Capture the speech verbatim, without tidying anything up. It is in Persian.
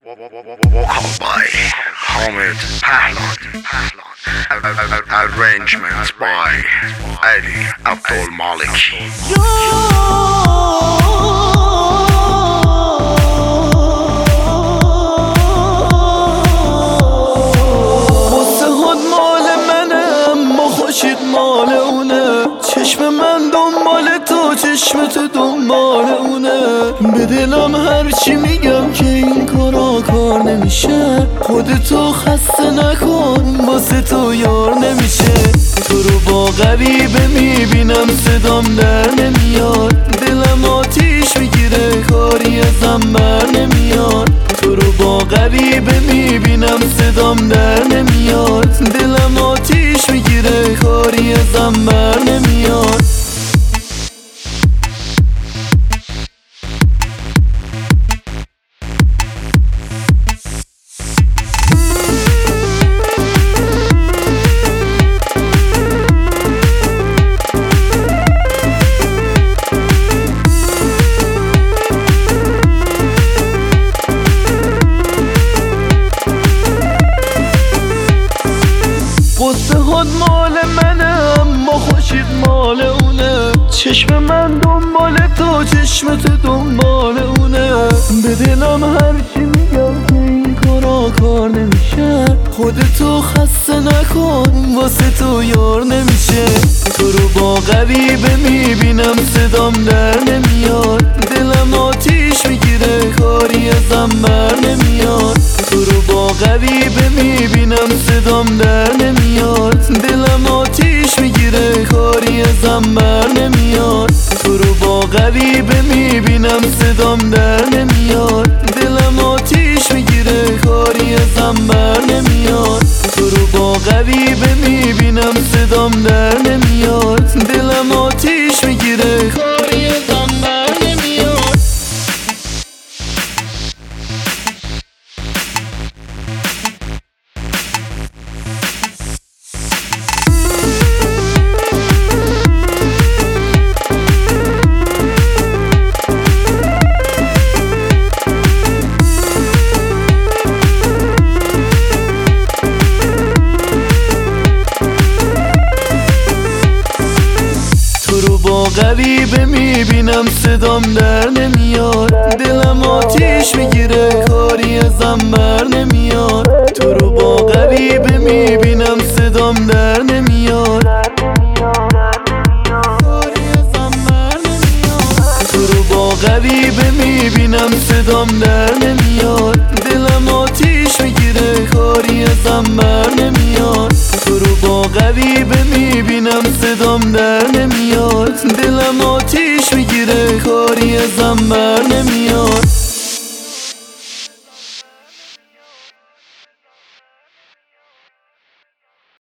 Vocal by Hamid Pahlan. Arrangements by Ali Abdul Malik. مال اونه چشم من دنبال تو، چشم تو دنبال اونه. به دلم هرچی میگم که این کارا کار نمیشه. خودتو خسته نکن، واسه تو یار نمیشه. تو رو با غریبه میبینم صدام در نمیاد. دلم آتیش میگیره کاری ازم بر نمیاد. تو رو با غریبه میبینم صدام در نمیاد. دلم آتیش میگیره کاری ازم بر نمیاد. قصه هات مال منه اما خوشید مال اونه. چشم من دنبال تو، چشم تو دنبال اونه. به دلم هرچی میگم که این کارا کار نمیشه. خودتو خسته نکن، واسه تو یار نمیشه. تو رو با غریبه میبینم صدام در نمیاد. دلم آتیش میگیره کاری ازم بر نمیاد. تو رو با غریبه میبینم صدام در نمیاد. دلم آتیش میگیره کاری ازم بر نمیاد. تو رو با غریبه میبینم صدام در نمیاد. دلم آتیش میگیره کاری ازم بر نمیاد. تو رو با غریبه میبینم صدام در نمیاد. دلم آتیش میگیره کاری ازم بر نمیاد. با غریبه میبینم صدام در نمیاد. دلم آتیش میگیره کاری ازم بر نمیاد. تو رو با غریبه میبینم صدام در نمیاد. تو رو با غریبه میبینم صدام در نمیاد. دلم آتیش میگیره کاری ازم بر نمیاد. تو رو با غریبه میبینم صدام در نمیاد. دلم آتیش میگیره کاری ازم بر نمیاد.